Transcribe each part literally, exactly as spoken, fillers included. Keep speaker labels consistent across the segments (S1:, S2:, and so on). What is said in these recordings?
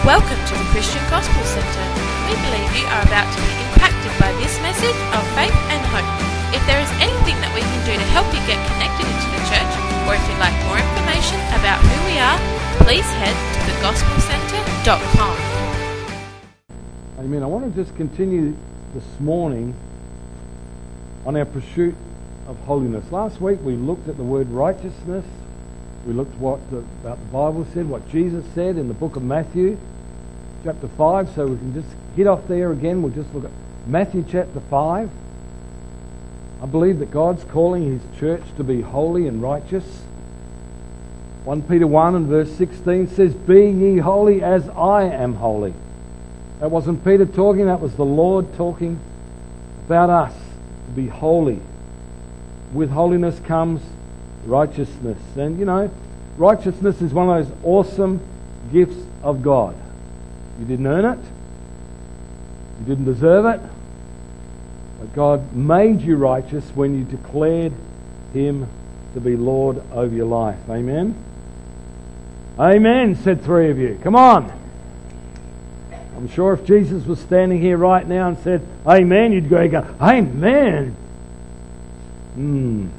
S1: Welcome to the Christian Gospel Centre. We believe you are about to be impacted by this message of faith and hope. If there is anything that we can do to help you get connected into the church, or if you'd like more information about who we are, please head to the gospel centre dot com.
S2: Amen. I want to just continue this morning on our pursuit of holiness. Last week we looked at the word righteousness. We looked what the, about the Bible said, what Jesus said in the book of Matthew, chapter five. So we can just hit off there again. We'll just look at Matthew chapter five. I believe that God's calling His church to be holy and righteous. First Peter one and verse sixteen says, "Be ye holy as I am holy." That wasn't Peter talking, that was the Lord talking about us, to be holy. With holiness comes righteousness. And you know, righteousness is one of those awesome gifts of God. You didn't earn it. You didn't deserve it. But God made you righteous when you declared Him to be Lord over your life. Amen? Amen, said three of you. Come on. I'm sure if Jesus was standing here right now and said, Amen, you'd go, go Amen. Hmm.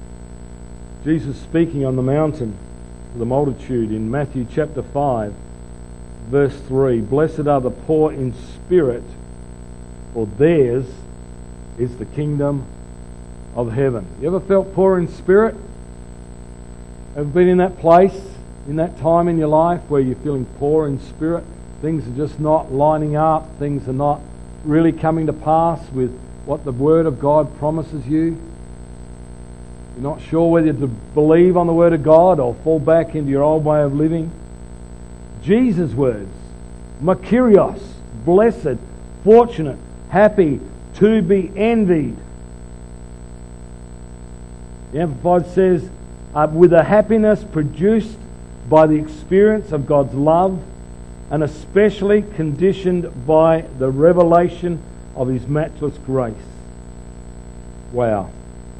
S2: Jesus speaking on the mountain to the multitude in Matthew chapter five, verse three. "Blessed are the poor in spirit, for theirs is the kingdom of heaven." You ever felt poor in spirit? Ever been in that place, in that time in your life where you're feeling poor in spirit? Things are just not lining up. Things are not really coming to pass with what the Word of God promises you. You're not sure whether to believe on the Word of God or fall back into your old way of living. Jesus' words, Makarios, blessed, fortunate, happy, to be envied. The Amplified says, uh, with a happiness produced by the experience of God's love and especially conditioned by the revelation of His matchless grace. Wow.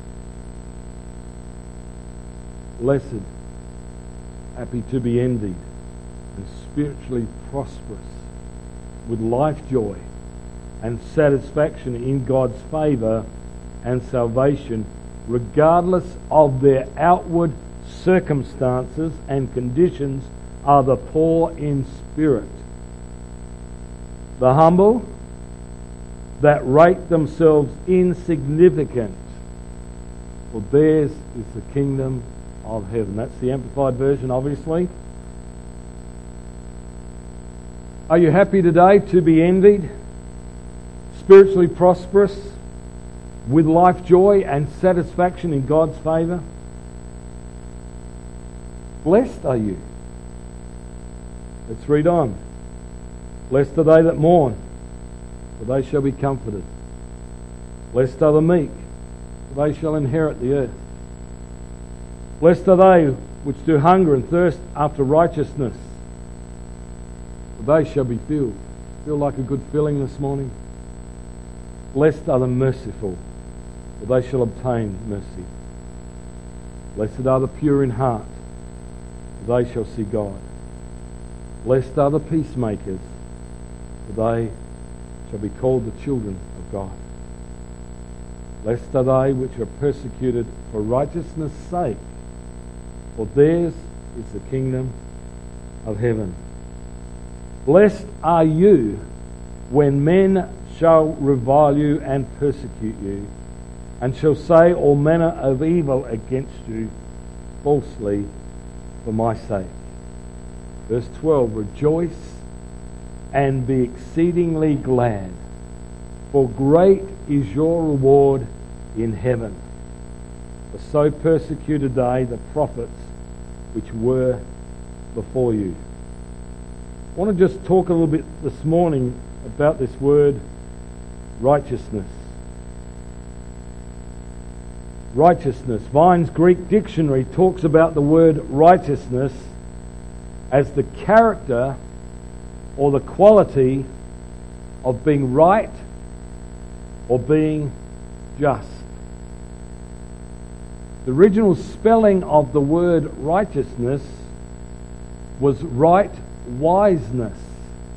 S2: Blessed, happy to be envied, and spiritually prosperous, with life joy and satisfaction in God's favour and salvation, regardless of their outward circumstances and conditions, are the poor in spirit, the humble that rate themselves insignificant, for theirs is the kingdom of heaven. That's the Amplified version, obviously. Are you happy today to be envied, spiritually prosperous, with life joy and satisfaction in God's favour? Blessed are you. Let's read on. Blessed are they that mourn, for they shall be comforted. Blessed are the meek, for they shall inherit the earth. Blessed are they which do hunger and thirst after righteousness, for they shall be filled. Feel like a good filling this morning? Blessed are the merciful, for they shall obtain mercy. Blessed are the pure in heart, for they shall see God. Blessed are the peacemakers, for they shall be called the children of God. Blessed are they which are persecuted for righteousness' sake, for theirs is the kingdom of heaven. Blessed are you when men shall revile you and persecute you, and shall say all manner of evil against you falsely for my sake. Verse twelve, "Rejoice and be exceedingly glad, for great is your reward in heaven. For so persecuted they the prophets which were before you." I want to just talk a little bit this morning about this word righteousness. Righteousness. Vine's Greek dictionary talks about the word righteousness as the character or the quality of being right or being just. The original spelling of the word righteousness was right wiseness.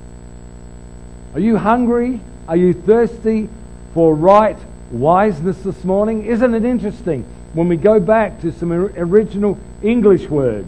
S2: Are you hungry? Are you thirsty for right wiseness this morning? Isn't it interesting when we go back to some original English words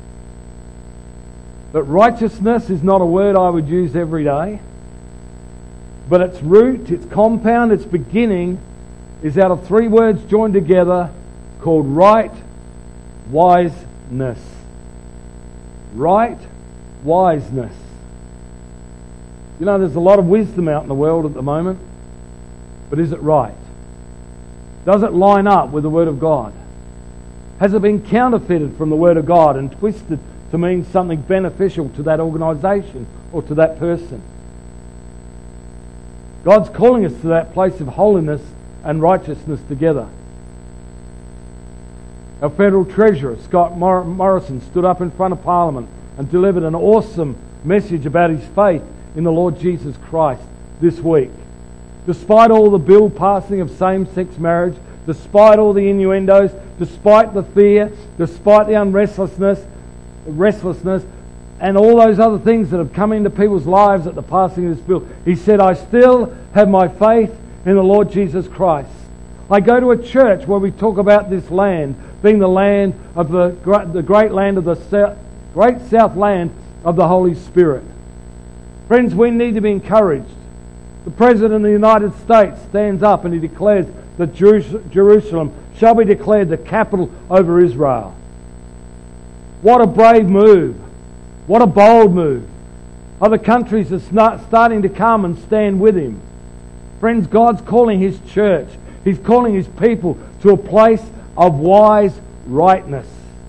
S2: that righteousness is not a word I would use every day, but its root, its compound, its beginning is out of three words joined together called right wiseness. Right wiseness. You know, there's a lot of wisdom out in the world at the moment, but is it right? Does it line up with the Word of God? Has it been counterfeited from the Word of God and twisted to mean something beneficial to that organisation or to that person? God's calling us to that place of holiness and righteousness together. Our Federal Treasurer, Scott Mor- Morrison, stood up in front of Parliament and delivered an awesome message about his faith in the Lord Jesus Christ this week. Despite all the bill passing of same-sex marriage, despite all the innuendos, despite the fear, despite the unrestlessness, restlessness, and all those other things that have come into people's lives at the passing of this bill, he said, I still have my faith in the Lord Jesus Christ. I go to a church where we talk about this land being the land of the, the great land of the south, great south land of the Holy Spirit. Friends, we need to be encouraged. The President of the United States stands up and he declares that Jerusalem shall be declared the capital over Israel. What a brave move. What a bold move. Other countries are starting to come and stand with him. Friends, God's calling His church. He's calling His people to a place of wise rightness.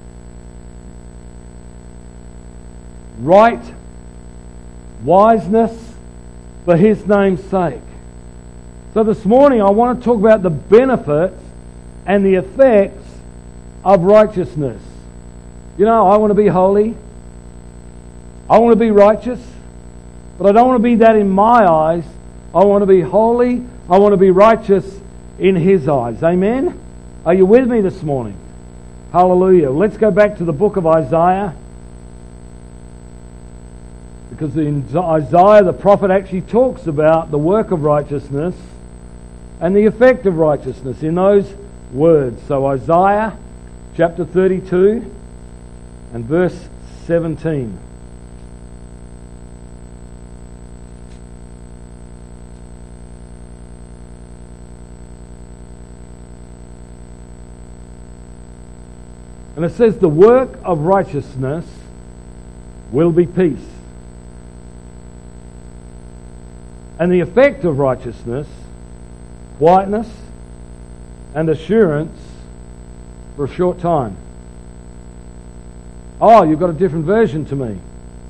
S2: Right wiseness for His name's sake. So this morning I want to talk about the benefits and the effects of righteousness. You know, I want to be holy. I want to be righteous. But I don't want to be that in my eyes. I want to be holy. I want to be righteous in His eyes. Amen? Are you with me this morning? Hallelujah. Let's go back to the book of Isaiah. Because in Isaiah the prophet actually talks about the work of righteousness and the effect of righteousness in those words. So Isaiah chapter thirty-two and verse seventeen. And it says, the work of righteousness will be peace. And the effect of righteousness, quietness and assurance for a short time. Oh, you've got a different version to me.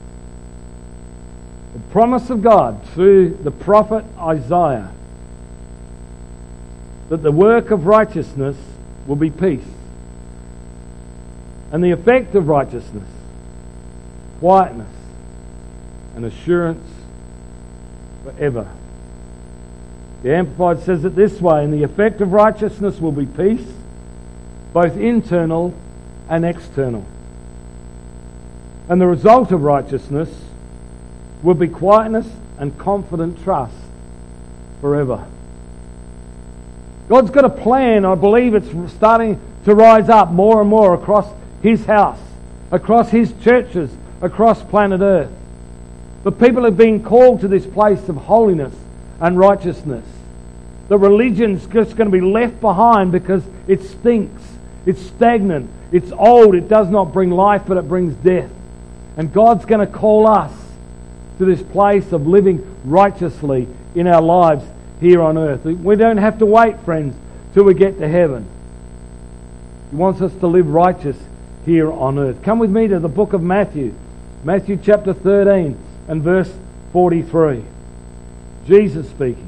S2: The promise of God through the prophet Isaiah that the work of righteousness will be peace. And the effect of righteousness, quietness and assurance forever. The Amplified says it this way, and the effect of righteousness will be peace, both internal and external. And the result of righteousness will be quietness and confident trust forever. God's got a plan. I believe it's starting to rise up more and more across His house, across His churches, across planet Earth. The people have been called to this place of holiness and righteousness. The religion's just going to be left behind because it stinks, it's stagnant, it's old, it does not bring life but it brings death. And God's going to call us to this place of living righteously in our lives here on earth. We don't have to wait, friends, till we get to heaven. He wants us to live righteous here on earth. Come with me to the book of Matthew. Matthew chapter thirteen and verse forty-three. Jesus speaking.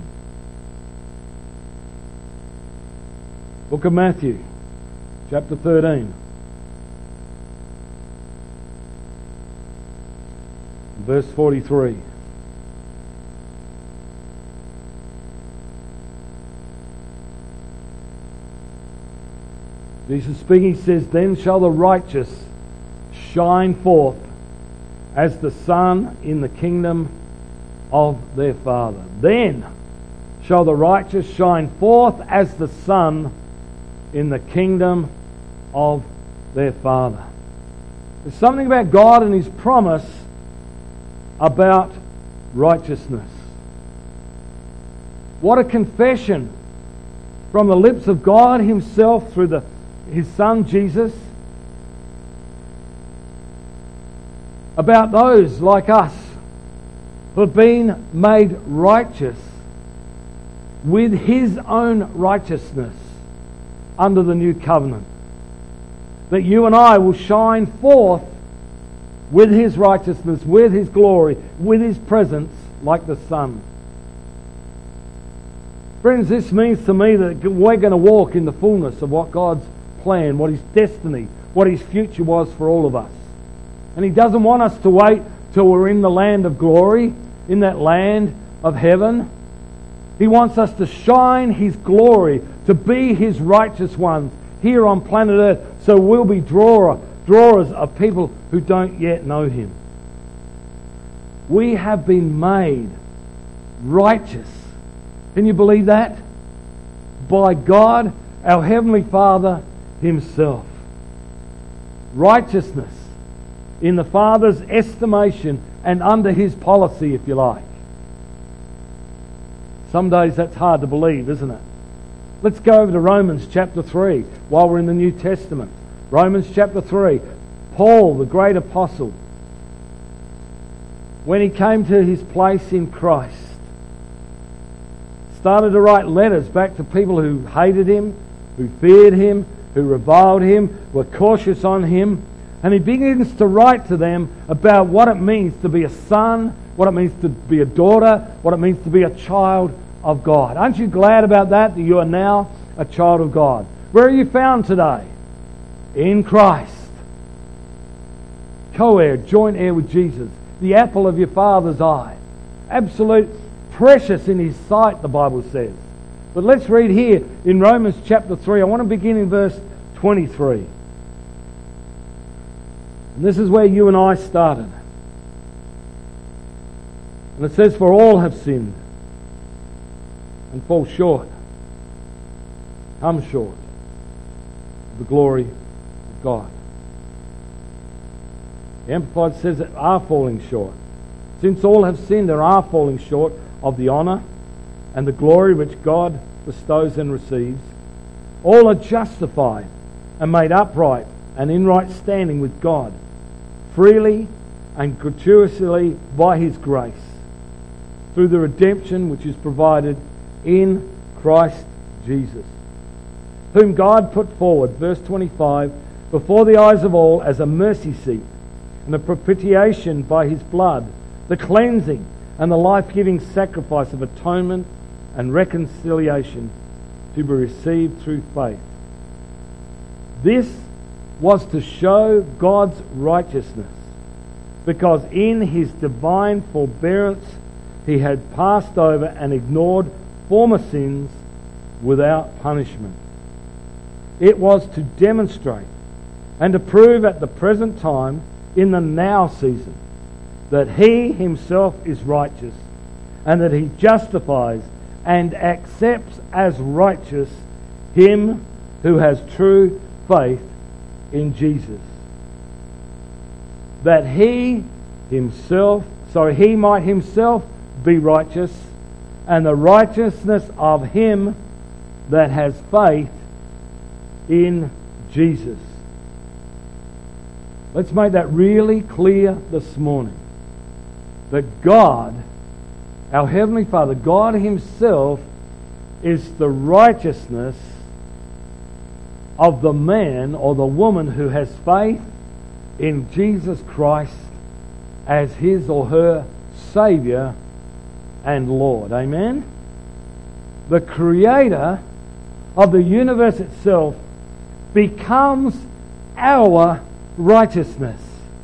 S2: Book of Matthew chapter thirteen. Verse forty-three. Jesus speaking says, then shall the righteous shine forth as the sun in the kingdom of their Father. Then shall the righteous shine forth as the sun in the kingdom of their Father. There's something about God and His promise about righteousness. What a confession from the lips of God Himself through the, His Son Jesus about those like us who have been made righteous with His own righteousness under the new covenant. That you and I will shine forth with His righteousness, with His glory, with His presence like the sun. Friends, this means to me that we're going to walk in the fullness of what God's plan, what His destiny, what His future was for all of us. And He doesn't want us to wait till we're in the land of glory, in that land of heaven. He wants us to shine His glory, to be His righteous ones here on planet Earth, so we'll be drawer, drawers of people who don't yet know Him. We have been made righteous. Can you believe that? By God, our Heavenly Father Himself. Righteousness in the Father's estimation and under His policy, if you like. Some days that's hard to believe, isn't it? Let's go over to Romans chapter three while we're in the New Testament. Romans chapter three. Paul, the great apostle, when he came to his place in Christ, started to write letters back to people who hated him, who feared him, who reviled him, were cautious on him. And he begins to write to them about what it means to be a son, what it means to be a daughter, what it means to be a child of God. Aren't you glad about that, that you are now a child of God? Where are you found today? In Christ. Co-heir, joint heir with Jesus. The apple of your Father's eye. Absolute precious in His sight, the Bible says. But let's read here in Romans chapter three. I want to begin in verse twenty-three. And this is where you and I started. And it says, for all have sinned and fall short, come short of the glory of God. The Amplified says that are falling short. Since all have sinned and are falling short of the honour and the glory which God bestows and receives, all are justified and made upright and in right standing with God, freely and gratuitously by His grace, through the redemption which is provided in Christ Jesus, whom God put forward, verse twenty-five, before the eyes of all as a mercy seat and a propitiation by His blood, the cleansing and the life-giving sacrifice of atonement and reconciliation to be received through faith. This was to show God's righteousness, because in His divine forbearance He had passed over and ignored former sins without punishment. It was to demonstrate and to prove at the present time, in the now season, that He Himself is righteous, and that He justifies and accepts as righteous him who has true faith in Jesus. That He Himself, sorry, He might Himself be righteous, and the righteousness of him that has faith in Jesus. Let's make that really clear this morning. That God, our Heavenly Father, God Himself, is the righteousness of the man or the woman who has faith in Jesus Christ as his or her Saviour and Lord. Amen? The Creator of the universe itself becomes our righteousness.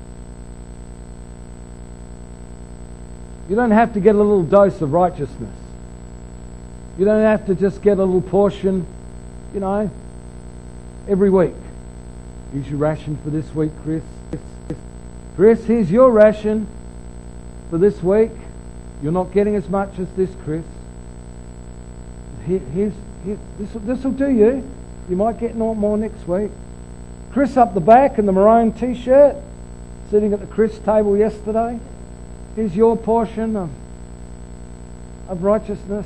S2: You don't have to get a little dose of righteousness. You don't have to just get a little portion, you know, every week. Here's your ration for this week, Chris. Chris, here's your ration for this week. You're not getting as much as this, Chris. Here, here's, here, this will do you. You might get no more next week. Chris up the back in the maroon t-shirt, sitting at the Chris table yesterday. Here's your portion of, of righteousness.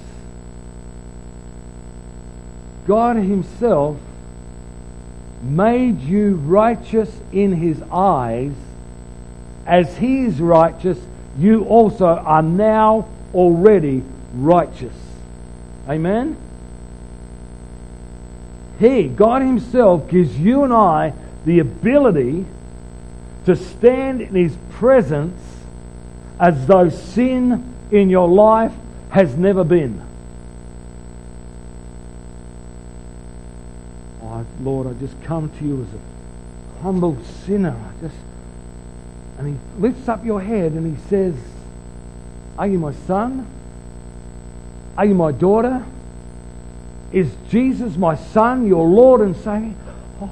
S2: God himself made you righteous in his eyes. As he is righteous, you also are now already righteous. Amen? He, God himself, gives you and I the ability to stand in his presence as though sin in your life has never been. Oh, Lord, I just come to you as a humble sinner. I just, and he lifts up your head and he says, are you my son? Are you my daughter? Is Jesus my son, your Lord and Saviour? Oh,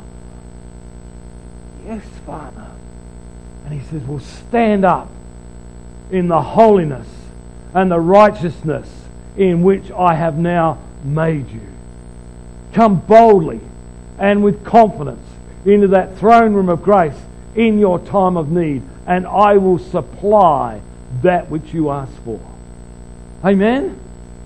S2: yes, Father. And he says, well, stand up in the holiness and the righteousness in which I have now made you. Come boldly and with confidence into that throne room of grace in your time of need, and I will supply that which you ask for. Amen?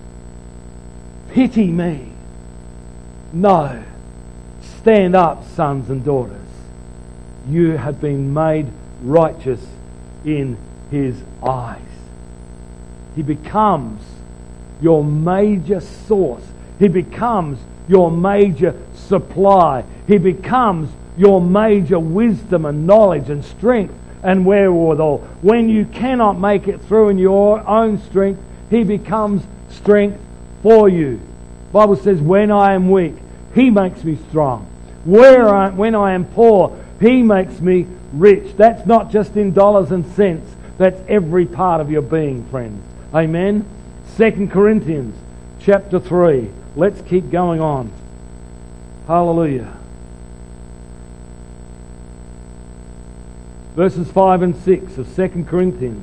S2: Pity me. No. Stand up, sons and daughters. You have been made righteous in his eyes. He becomes your major source. He becomes your major supply. He becomes your major wisdom and knowledge and strength and wherewithal. When you cannot make it through in your own strength, he becomes strength for you. The Bible says, when I am weak, he makes me strong. Where I, when I am poor, he makes me rich. That's not just in dollars and cents. That's every part of your being, friends. Amen? Second Corinthians chapter three. Let's keep going on. Hallelujah. Verses five and six of Second Corinthians.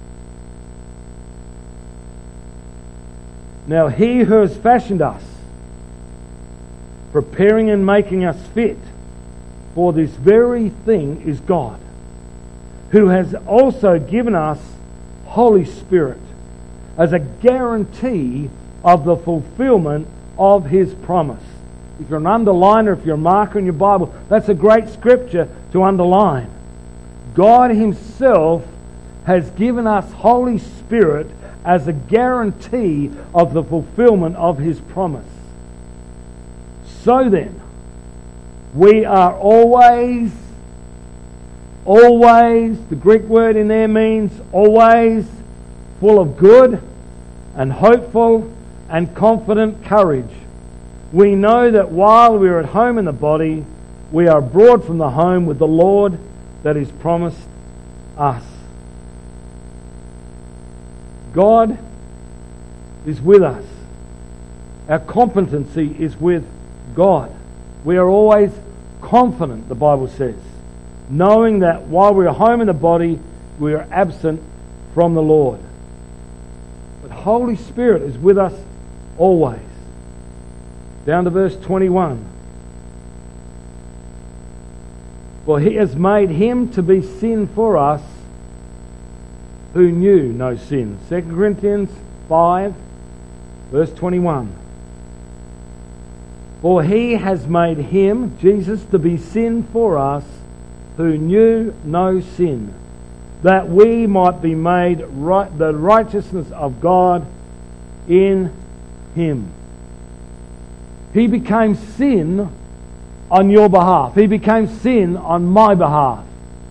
S2: Now he who has fashioned us, preparing and making us fit for this very thing, is God, who has also given us Holy Spirit as a guarantee of the fulfillment of his promise. If you're an underliner, if you're a marker in your Bible, that's a great scripture to underline. God himself has given us Holy Spirit as a guarantee of the fulfillment of his promise. So then, we are always, always, the Greek word in there means always, full of good and hopeful and confident courage. We know that while we are at home in the body, we are abroad from the home with the Lord that is promised us. God is with us. Our competency is with God. We are always confident, the Bible says, knowing that while we are home in the body, we are absent from the Lord. But Holy Spirit is with us always. Down to verse twenty-one. For he has made him to be sin for us who knew no sin. Second Corinthians five, verse twenty-one. For he has made him, Jesus, to be sin for us who knew no sin, that we might be made right, the righteousness of God in him. He became sin on your behalf. He became sin on my behalf.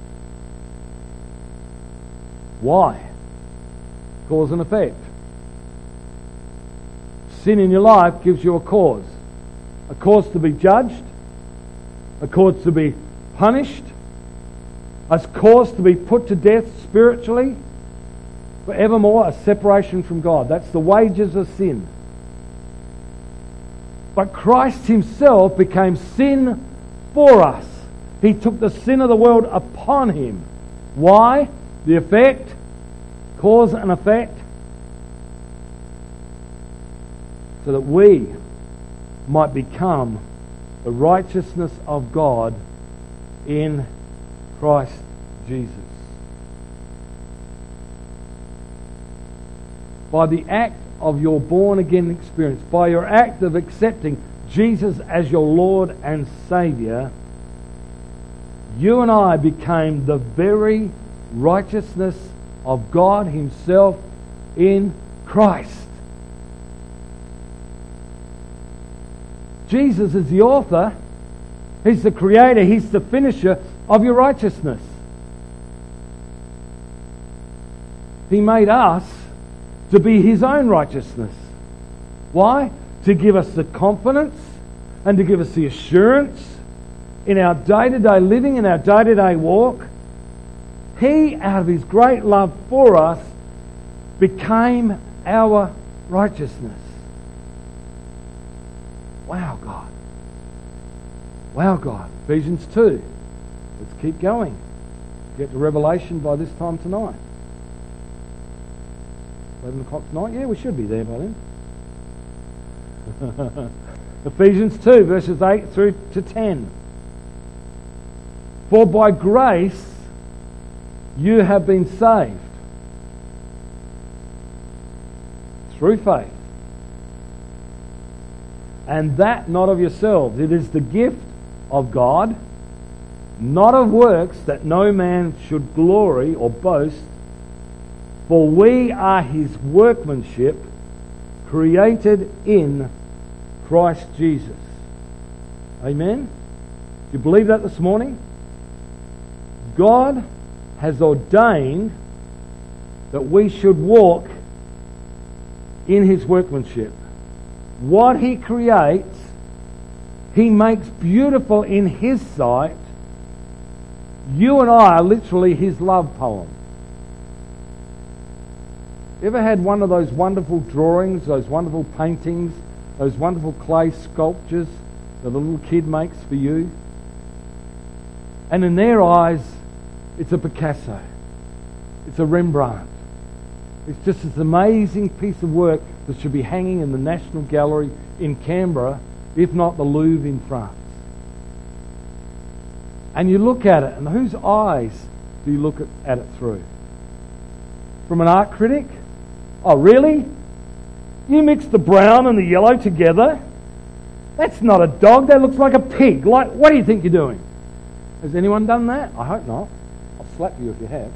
S2: Why? Cause and effect. Sin in your life gives you a cause. A cause to be judged. A cause to be punished. A cause to be put to death spiritually. Forevermore, a separation from God. That's the wages of sin. But Christ himself became sin for us. He took the sin of the world upon him. Why? The effect, cause and effect. so that we might become the righteousness of God in Christ Jesus. By the act of your born-again experience, by your act of accepting Jesus as your Lord and Saviour, you and I became the very righteousness of God Himself in Christ. Jesus is the author, He's the creator, He's the finisher of your righteousness. He made us to be His own righteousness. Why? To give us the confidence and to give us the assurance in our day-to-day living, in our day-to-day walk. He, out of His great love for us, became our righteousness. Wow, God. Wow, God. Ephesians two. Let's keep going. Get to Revelation by this time tonight. eleven o'clock tonight? Yeah, we should be there by then. Ephesians two, verses eight through to ten. For by grace you have been saved through faith. And that not of yourselves. It is the gift of God, not of works, that no man should glory or boast. For we are His workmanship, created in Christ Jesus. Amen? Do you believe that this morning? God has ordained that we should walk in His workmanship. What He creates, He makes beautiful in His sight. You and I are literally His love poem. You ever had one of those wonderful drawings, those wonderful paintings, those wonderful clay sculptures that a little kid makes for you? And in their eyes, it's a Picasso. It's a Rembrandt. It's just this amazing piece of work that should be hanging in the National Gallery in Canberra, if not the Louvre in France. And you look at it, and whose eyes do you look at, at it through? From an art critic? Oh, really? You mix the brown and the yellow together? That's not a dog, that looks like a pig. Like, what do you think you're doing? Has anyone done that? I hope not. I'll slap you if you have.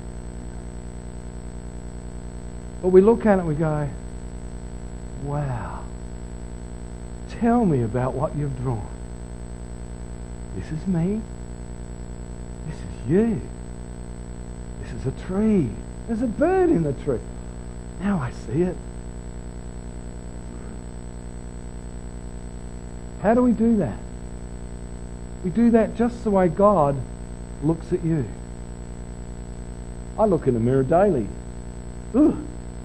S2: But we look at it and we go, wow, tell me about what you've drawn. This is me. This is you. This is a tree. There's a bird in the tree. Now I see it. How do we do that? We do that just the way God looks at you. I look in the mirror daily. Ugh.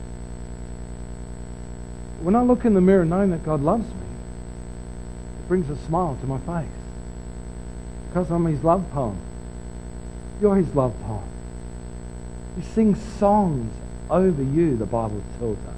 S2: When I look in the mirror knowing that God loves me, it brings a smile to my face. Because I'm His love poem. You're His love poem. He sings songs over you, the Bible tells us.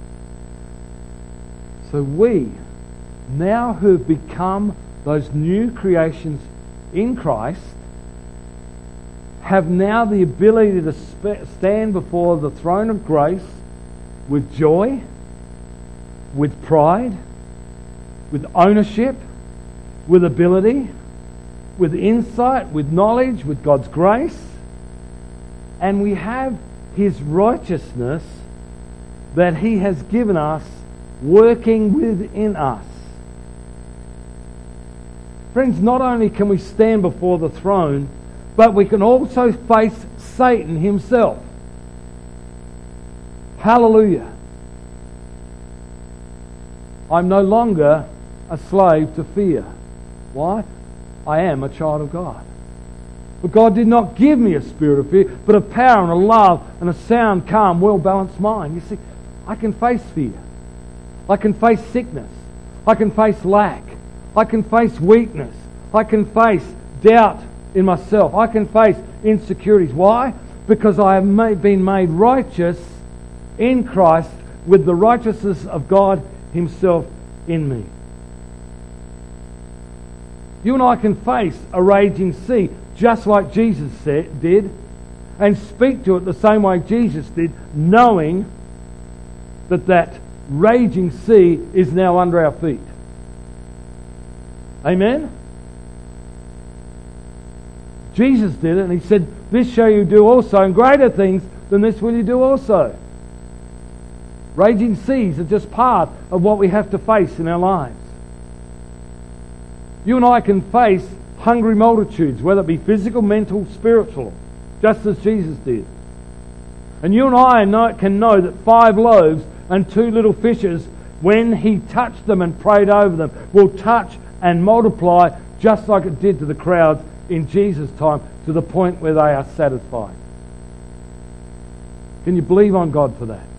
S2: So we, now who have become those new creations in Christ, have now the ability to sp- stand before the throne of grace with joy, with pride, with ownership, with ability, with insight, with knowledge, with God's grace. And we have His righteousness that He has given us working within us. Friends, not only can we stand before the throne, but we can also face Satan himself. Hallelujah. I'm no longer a slave to fear. Why? I am a child of God. But God did not give me a spirit of fear, but a power and a love and a sound, calm, well-balanced mind. You see, I can face fear. I can face sickness. I can face lack. I can face weakness. I can face doubt in myself. I can face insecurities. Why? Because I have made, been made righteous in Christ with the righteousness of God Himself in me. You and I can face a raging sea just like Jesus said, did, and speak to it the same way Jesus did, knowing that that raging sea is now under our feet. Amen? Jesus did it, and he said, "This shall you do also, and greater things than this will you do also." Raging seas are just part of what we have to face in our lives. You and I can face hungry multitudes, whether it be physical, mental, spiritual, just as Jesus did. And you and I know, can know that five loaves and two little fishes, when he touched them and prayed over them, will touch and multiply just like it did to the crowds in Jesus' time, to the point where they are satisfied. Can you believe on God for that?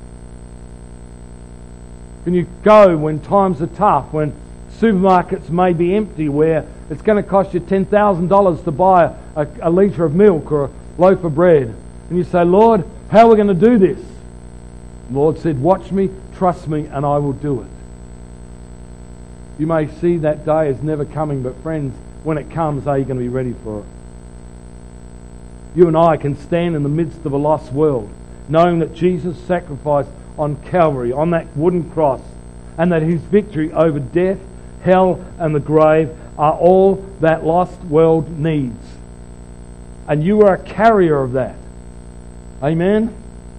S2: Can you go when times are tough, when supermarkets may be empty, where it's going to cost you ten thousand dollars to buy a, a litre of milk or a loaf of bread, and you say, "Lord, how are we going to do this?" The Lord said, "Watch me, trust me, and I will do it." You may see that day as never coming, but friends, when it comes, are you going to be ready for it? You and I can stand in the midst of a lost world, knowing that Jesus sacrificed on Calvary, on that wooden cross, and that his victory over death, hell, and the grave are all that lost world needs. And you are a carrier of that. Amen?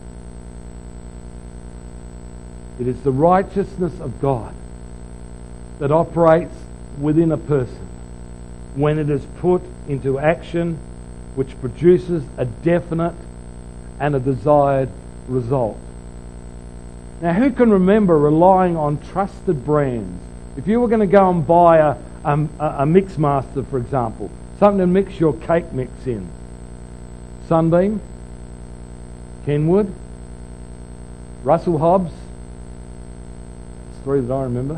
S2: It is the righteousness of God that operates within a person when it is put into action, which produces a definite and a desired result. Now, who can remember relying on trusted brands? If you were going to go and buy a, a, a Mixmaster, for example, something to mix your cake mix in, Sunbeam, Kenwood, Russell Hobbs, that's three that I remember.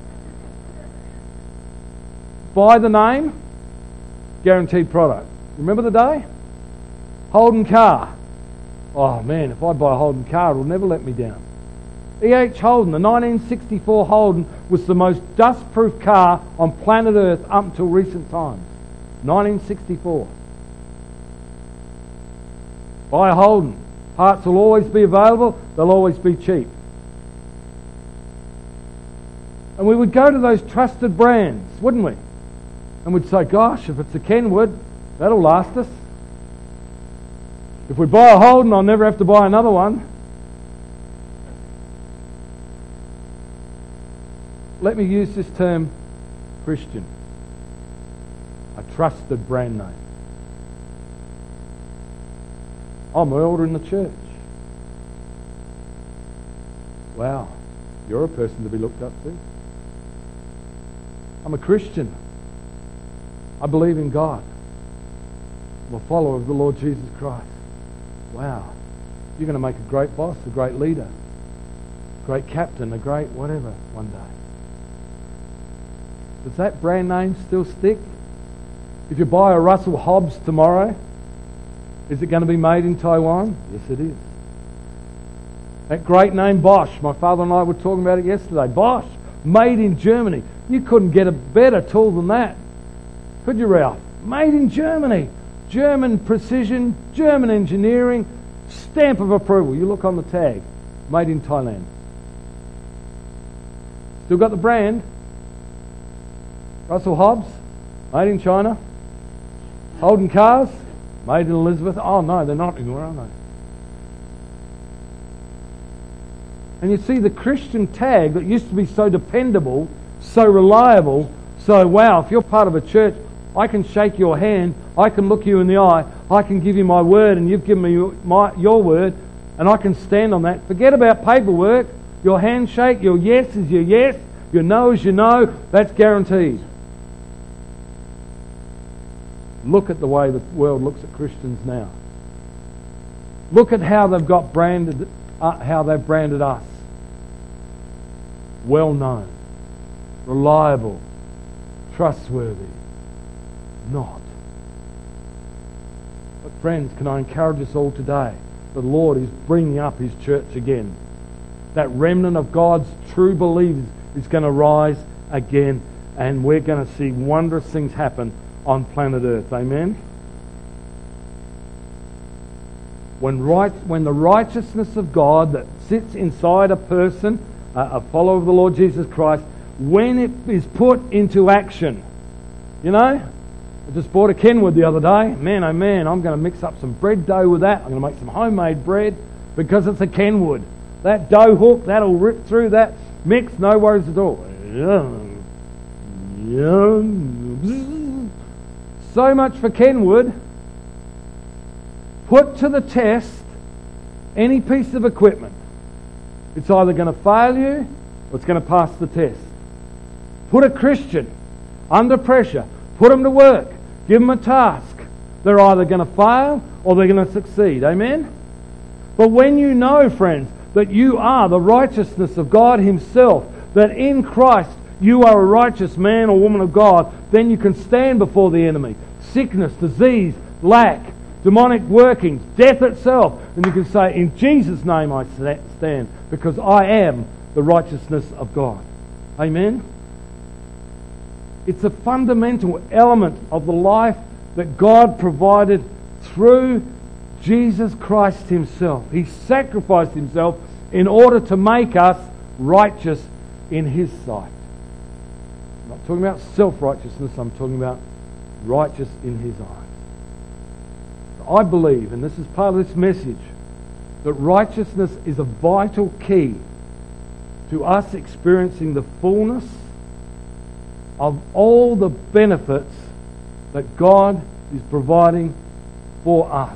S2: Buy the name, guaranteed product. Remember the day? Holden car. Oh man, if I buy a Holden car, it'll never let me down. E H Holden, the nineteen sixty-four Holden, was the most dust-proof car on planet Earth up until recent times. nineteen sixty-four. Buy a Holden. Parts will always be available. They'll always be cheap. And we would go to those trusted brands, wouldn't we? And we'd say, "Gosh, if it's a Kenwood, that'll last us. If we buy a Holden, I'll never have to buy another one." Let me use this term, Christian. A trusted brand name. I'm an elder in the church. Wow, you're a person to be looked up to. I'm a Christian. I believe in God. I'm a follower of the Lord Jesus Christ. Wow, you're going to make a great boss, a great leader, a great captain, a great whatever one day. Does that brand name still stick? If you buy a Russell Hobbs tomorrow, is it going to be made in Taiwan? Yes, it is. That great name Bosch, my father and I were talking about it yesterday. Bosch, made in Germany. You couldn't get a better tool than that. Could you, Ralph? Made in Germany. German precision, German engineering, stamp of approval. You look on the tag. Made in Thailand. Still got the brand. Russell Hobbs, made in China. Holden cars, made in Elizabeth. Oh no, they're not anymore, are they? And you see the Christian tag that used to be so dependable, so reliable, so wow, if you're part of a church, I can shake your hand, I can look you in the eye, I can give you my word and you've given me my, your word, and I can stand on that. Forget about paperwork. Your handshake, your yes is your yes, your no is your no, that's guaranteed. Look at the way the world looks at Christians now. Look at how they've got branded, uh, how they've branded us. Well known, reliable, trustworthy. Not. But friends, can I encourage us all today? The Lord is bringing up His church again. That remnant of God's true believers is going to rise again, and we're going to see wondrous things happen on planet Earth. Amen? When, right, when the righteousness of God that sits inside a person, uh, a follower of the Lord Jesus Christ, when it is put into action, you know, I just bought a Kenwood the other day. Man, oh man, I'm going to mix up some bread dough with that. I'm going to make some homemade bread because it's a Kenwood. That dough hook, that'll rip through that mix, no worries at all. So much for Kenwood. Put to the test any piece of equipment. It's either going to fail you or it's going to pass the test. Put a Christian under pressure. Put them to work. Give them a task. They're either going to fail or they're going to succeed. Amen? But when you know, friends, that you are the righteousness of God Himself, that in Christ you are a righteous man or woman of God, then you can stand before the enemy. Sickness, disease, lack, demonic workings, death itself. And you can say, in Jesus' name I stand, because I am the righteousness of God. Amen? It's a fundamental element of the life that God provided through Jesus Christ Himself. He sacrificed Himself in order to make us righteous in His sight. I'm not talking about self-righteousness, I'm talking about righteous in His eyes. I believe, and this is part of this message, that righteousness is a vital key to us experiencing the fullness of all the benefits that God is providing for us.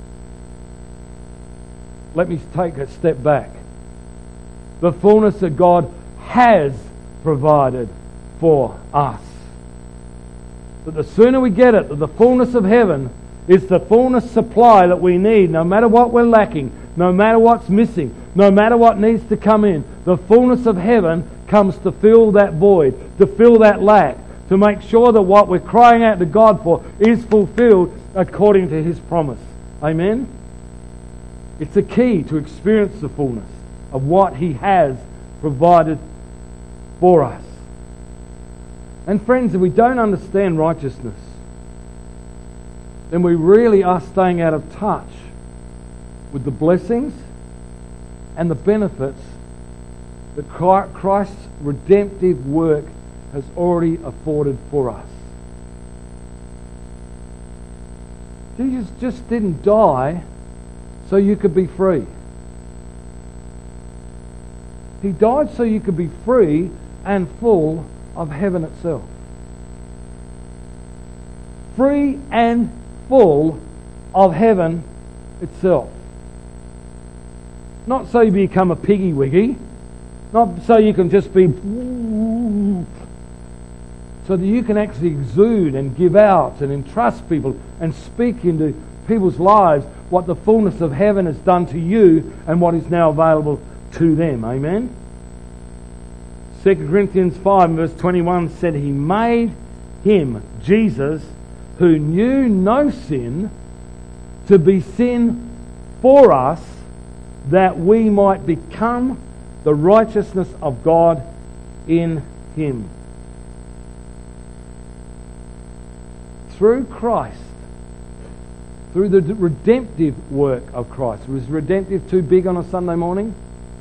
S2: Let me take a step back. The fullness that God has provided for us. But the sooner we get it, that the fullness of heaven is the fullness supply that we need, no matter what we're lacking, no matter what's missing, no matter what needs to come in. The fullness of heaven comes to fill that void, to fill that lack, to make sure that what we're crying out to God for is fulfilled according to His promise. Amen? It's a key to experience the fullness of what He has provided for us. And friends, if we don't understand righteousness, then we really are staying out of touch with the blessings and the benefits that Christ's redemptive work has already afforded for us. Jesus just didn't die so you could be free. He died so you could be free and full of heaven itself. Free and full of heaven itself. Not so you become a piggy wiggy. Not so you can just be... So that you can actually exude and give out and entrust people and speak into people's lives what the fullness of heaven has done to you and what is now available to them. Amen? Second Corinthians five verse twenty-one said, He made Him, Jesus, who knew no sin, to be sin for us, that we might become the righteousness of God in Him. Through Christ, through the redemptive work of Christ. Was redemptive too big on a Sunday morning?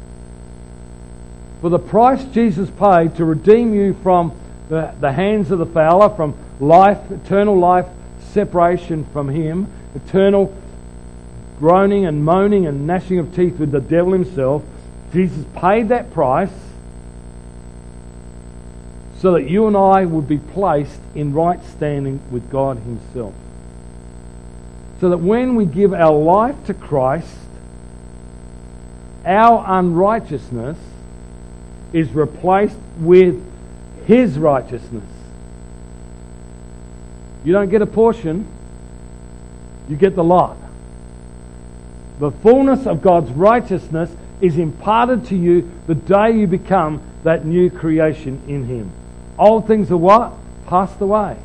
S2: For the price Jesus paid to redeem you from the, the hands of the fowler, from life, eternal life, separation from Him, eternal groaning and moaning and gnashing of teeth with the devil himself, Jesus paid that price so that you and I would be placed in right standing with God Himself. So that when we give our life to Christ, our unrighteousness is replaced with His righteousness. You don't get a portion, you get the lot. The fullness of God's righteousness is imparted to you the day you become that new creation in Him. Old things are what? Passed away.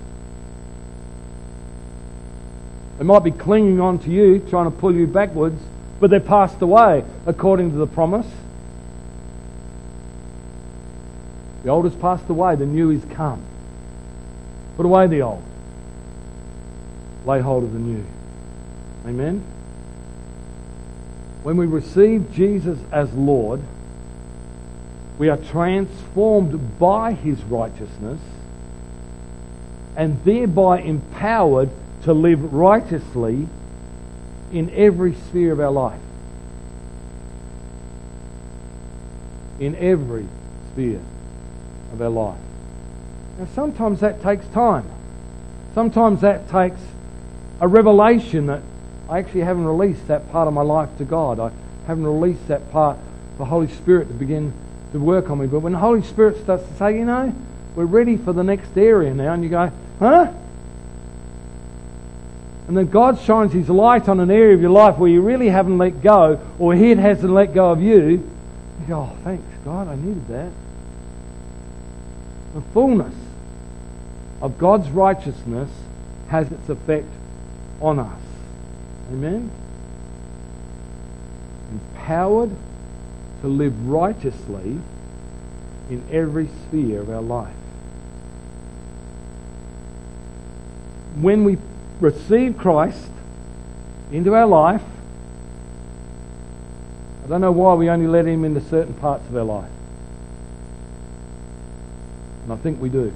S2: They might be clinging on to you, trying to pull you backwards, but they're passed away according to the promise. The old has passed away, the new is come. Put away the old. Lay hold of the new. Amen? When we receive Jesus as Lord, we are transformed by His righteousness and thereby empowered to live righteously in every sphere of our life. In every sphere of our life. Now sometimes that takes time. Sometimes that takes a revelation that I actually haven't released that part of my life to God. I haven't released that part for the Holy Spirit to begin to work on me. But when the Holy Spirit starts to say, you know, we're ready for the next area now, and you go, huh? And then God shines His light on an area of your life where you really haven't let go, or He hasn't let go of you. You go, oh, thanks God, I needed that. The fullness of God's righteousness has its effect on us. Amen? Empowered to live righteously in every sphere of our life. When we receive Christ into our life, I don't know why we only let Him into certain parts of our life. And I think we do.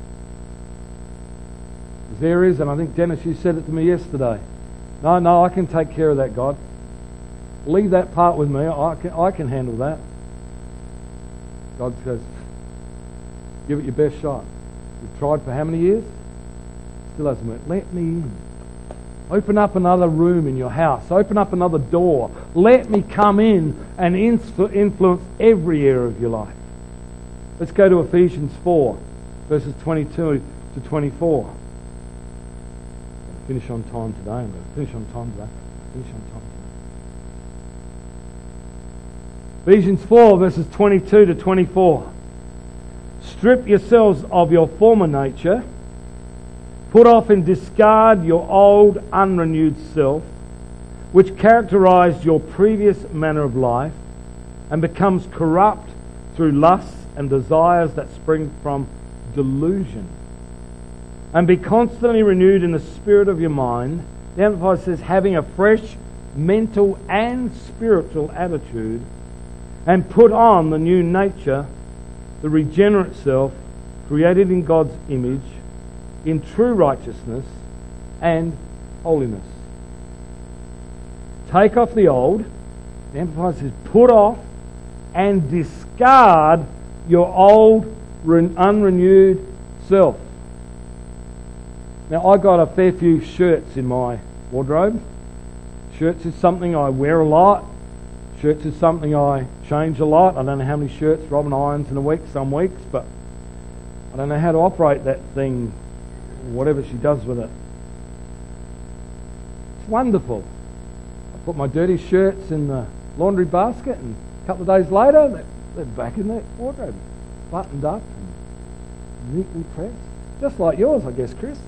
S2: There's areas, and I think Dennis, you said it to me yesterday. No, no, I can take care of that, God. Leave that part with me. I can, I can handle that. God says, give it your best shot. You've tried for how many years? Still hasn't worked. Let me in. Open up another room in your house. Open up another door. Let me come in and influence every area of your life. Let's go to Ephesians four, verses twenty-two to twenty-four. Finish on time today. I'm going to finish on time today. Finish on time today. Ephesians four, verses twenty-two to twenty-four. Strip yourselves of your former nature. Put off and discard your old, unrenewed self, which characterized your previous manner of life and becomes corrupt through lusts and desires that spring from delusion. And be constantly renewed in the spirit of your mind. The Amplified says, having a fresh mental and spiritual attitude, and put on the new nature, the regenerate self, created in God's image, in true righteousness and holiness. Take off the old. The Amplified says, put off and discard your old, unrenewed self. Now, I got a fair few shirts in my wardrobe. Shirts is something I wear a lot. Shirts is something I change a lot. I don't know how many shirts Robin irons in a week, some weeks, but I don't know how to operate that thing, whatever she does with it. It's wonderful. I put my dirty shirts in the laundry basket, and a couple of days later, they're, they're back in that wardrobe, buttoned up and neatly pressed. Just like yours, I guess, Chris.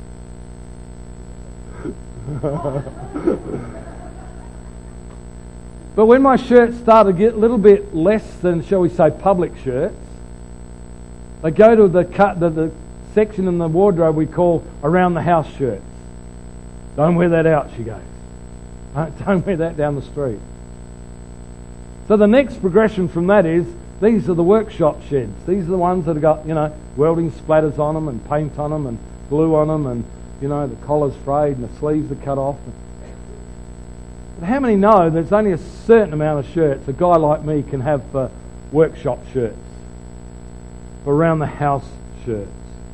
S2: But when my shirts start to get a little bit less than, shall we say, public shirts, they go to the cut the, the section in the wardrobe we call around the house shirts. Don't wear that out, she goes. Don't, don't wear that down the street. So the next progression from that is, these are the workshop sheds. These are the ones that have got, you know, welding splatters on them and paint on them and glue on them, and, you know, the collar's frayed and the sleeves are cut off. But how many know there's only a certain amount of shirts a guy like me can have for workshop shirts, for around the house shirts?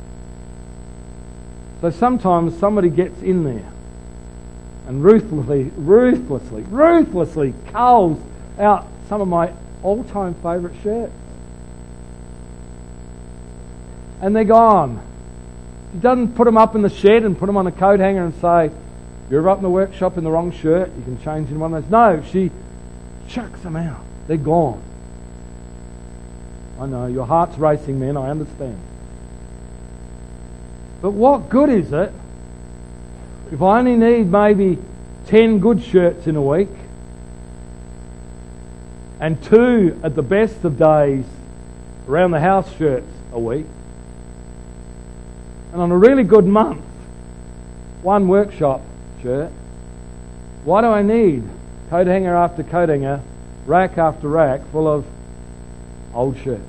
S2: So sometimes somebody gets in there and ruthlessly, ruthlessly, ruthlessly culls out some of my all-time favourite shirts. And they're gone. He doesn't put them up in the shed and put them on a coat hanger and say, you're up in the workshop in the wrong shirt, you can change in one of those. No, she chucks them out. They're gone. I know, your heart's racing, man, I understand. But what good is it if I only need maybe ten good shirts in a week and two at the best of days around the house shirts a week. And on a really good month, one workshop shirt. Why do I need coat hanger after coat hanger, rack after rack full of old shirts?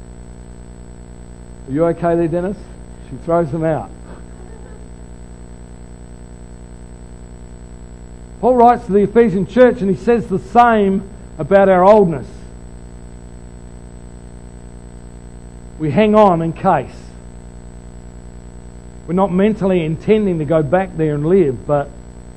S2: Are you okay there, Dennis? She throws them out. Paul writes to the Ephesian church and he says the same about our oldness. We hang on in case. We're not mentally intending to go back there and live, but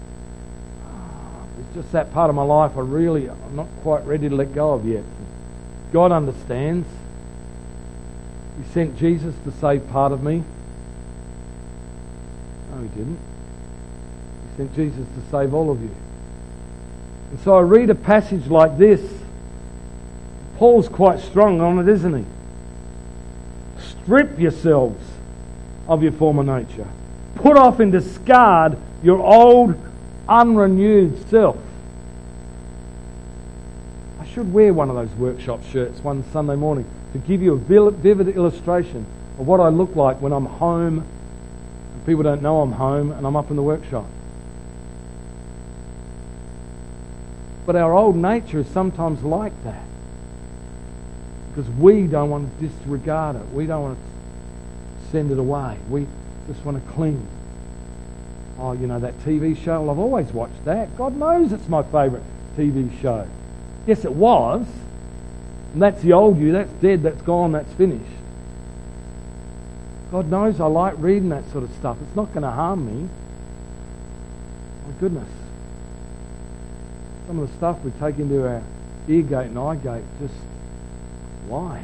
S2: it's just that part of my life I really, I'm not quite ready to let go of yet. God understands. He sent Jesus to save part of me. No, He didn't. He sent Jesus to save all of you. And so I read a passage like this. Paul's quite strong on it, isn't he? Strip yourselves of your former nature. Put off and discard your old, unrenewed self. I should wear one of those workshop shirts one Sunday morning to give you a vivid illustration of what I look like when I'm home and people don't know I'm home and I'm up in the workshop. But our old nature is sometimes like that because we don't want to disregard it. We don't want to send it away. We just want to cling. Oh, you know, that T V show, well, I've always watched that. God knows it's my favourite T V show. Yes, it was. And that's the old you. That's dead. That's gone. That's finished. God knows I like reading that sort of stuff. It's not going to harm me. My goodness. Some of the stuff we take into our ear gate and eye gate, just why?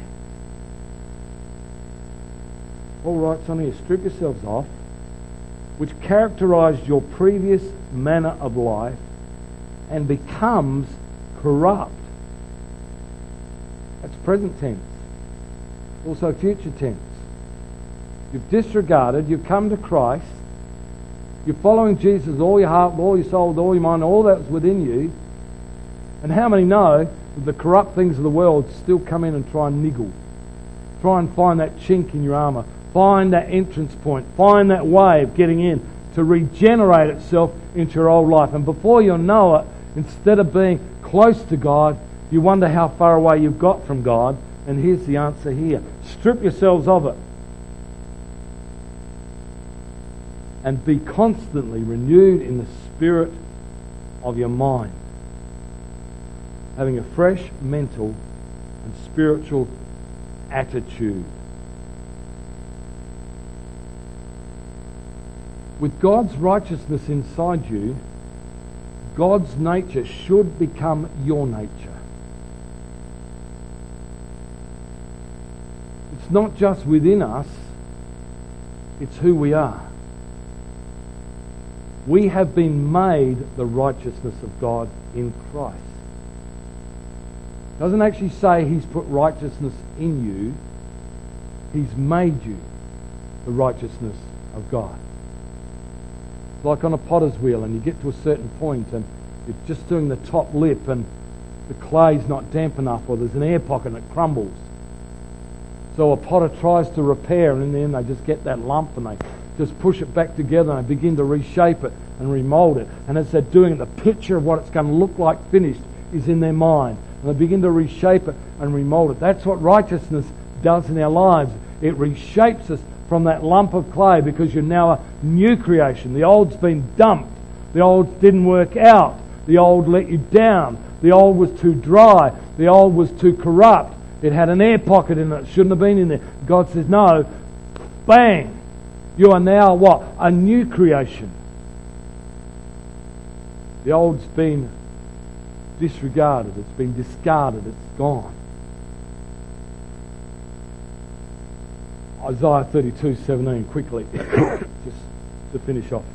S2: Paul writes on here, strip yourselves off, which characterised your previous manner of life and becomes corrupt. That's present tense. Also future tense. You've disregarded, you've come to Christ, you're following Jesus with all your heart, with all your soul, with all your mind, all that's within you. And how many know that the corrupt things of the world still come in and try and niggle? Try and find that chink in your armour. Find that entrance point. Find that way of getting in to regenerate itself into your old life. And before you know it, instead of being close to God, you wonder how far away you've got from God. And here's the answer here. Strip yourselves of it. And be constantly renewed in the spirit of your mind. Having a fresh mental and spiritual attitude. With God's righteousness inside you, God's nature should become your nature. It's not just within us, it's who we are. We have been made the righteousness of God in Christ. It doesn't actually say He's put righteousness in you. He's made you the righteousness of God. It's like on a potter's wheel and you get to a certain point and you're just doing the top lip and the clay's not damp enough or there's an air pocket and it crumbles. So a potter tries to repair and in the end they just get that lump and they just push it back together and they begin to reshape it and remold it. And as they're doing it, the picture of what it's going to look like finished is in their mind. And they begin to reshape it and remold it. That's what righteousness does in our lives. It reshapes us from that lump of clay because you're now a new creation. The old's been dumped. The old didn't work out. The old let you down. The old was too dry. The old was too corrupt. It had an air pocket in it. It shouldn't have been in there. God says, no, bang. You are now what? A new creation. The old's been disregarded. It's been discarded. It's gone. Isaiah thirty-two seventeen, quickly, just to finish off.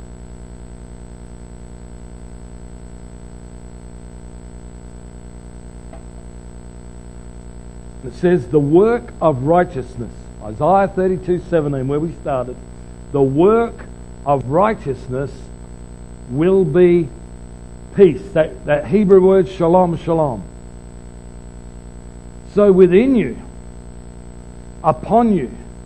S2: It says, the work of righteousness. Isaiah thirty-two seventeen, where we started. The work of righteousness will be peace. That, that Hebrew word, shalom, shalom. So within you, upon you,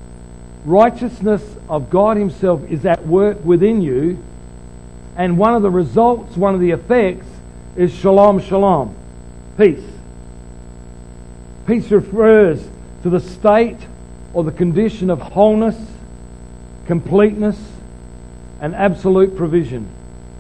S2: righteousness of God Himself is at work within you, and one of the results, one of the effects, is shalom, shalom, peace. Peace refers to the state or the condition of wholeness, completeness, and absolute provision.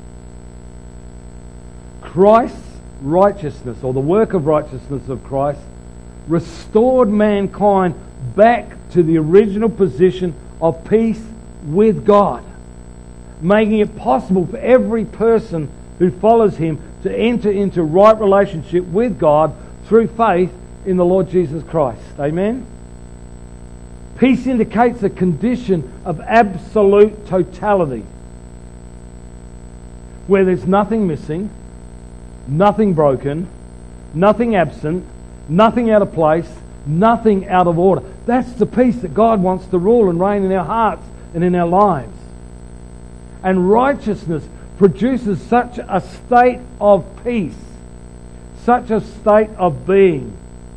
S2: Christ's righteousness, or the work of righteousness of Christ, restored mankind back to the original position of peace with God, making it possible for every person who follows Him to enter into right relationship with God through faith in the Lord Jesus Christ. Amen? Peace indicates a condition of absolute totality, where there's nothing missing, nothing broken, nothing absent, nothing out of place, nothing out of order. That's the peace that God wants to rule and reign in our hearts and in our lives. And righteousness produces such a state of peace, such a state of being,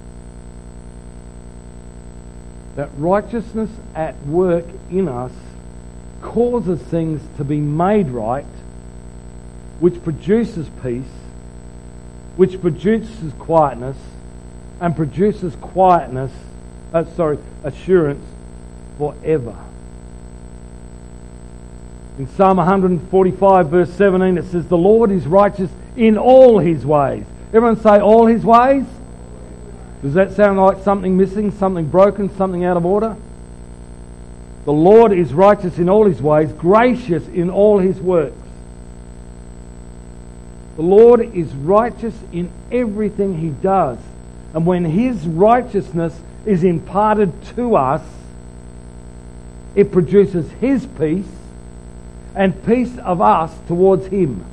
S2: that righteousness at work in us causes things to be made right, which produces peace, which produces quietness, and produces quietness, uh, sorry, assurance forever. In Psalm one forty-five verse seventeen it says, "The Lord is righteous in all His ways." Everyone say, all His ways? Does that sound like something missing, something broken, something out of order? The Lord is righteous in all His ways, gracious in all His works. The Lord is righteous in everything He does. And when His righteousness is imparted to us, it produces His peace and peace of us towards Him.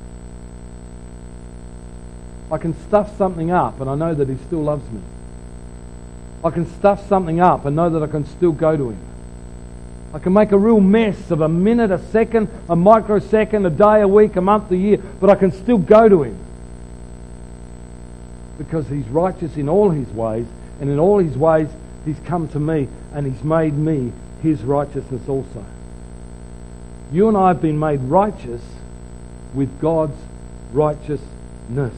S2: I can stuff something up and I know that He still loves me. I can stuff something up and know that I can still go to Him. I can make a real mess of a minute, a second, a microsecond, a day, a week, a month, a year, but I can still go to Him. Because He's righteous in all His ways, and in all His ways He's come to me and He's made me His righteousness also. You and I have been made righteous with God's righteousness.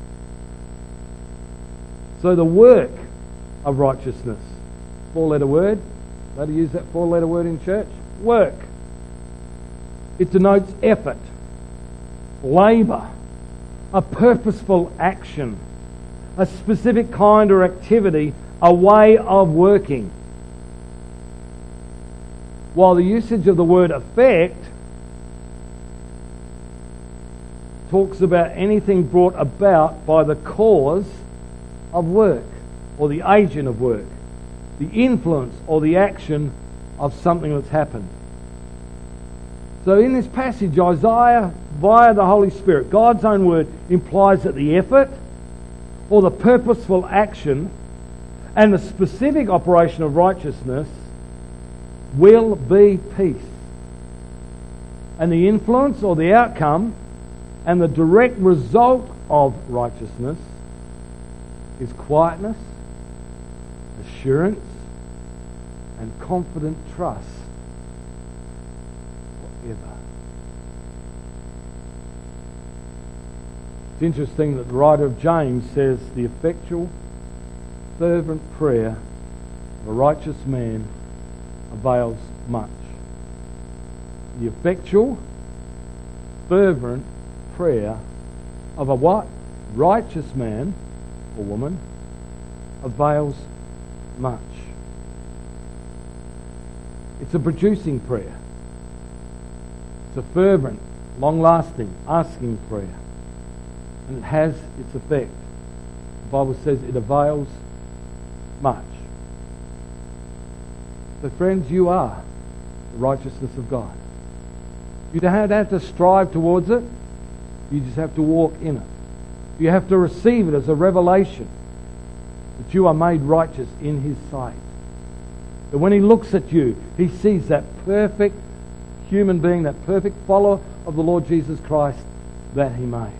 S2: So the work of righteousness, four-letter word, let us use that four-letter word in church, work. It denotes effort, labour, a purposeful action, a specific kind or activity, a way of working. While the usage of the word effect talks about anything brought about by the cause of work, or the agent of work, the influence or the action of something that's happened. So in this passage, Isaiah, via the Holy Spirit, God's own word, implies that the effort or the purposeful action and the specific operation of righteousness will be peace. And the influence or the outcome and the direct result of righteousness is quietness, assurance, and confident trust forever. It's interesting that the writer of James says the effectual, fervent prayer of a righteous man avails much. The effectual, fervent prayer of a what? Righteous man or woman avails much. It's a producing prayer. It's a fervent, long-lasting, asking prayer. And it has its effect. The Bible says it avails much. So friends, you are the righteousness of God. You don't have to strive towards it. You just have to walk in it. You have to receive it as a revelation that you are made righteous in His sight. That when He looks at you, He sees that perfect human being, that perfect follower of the Lord Jesus Christ that He made.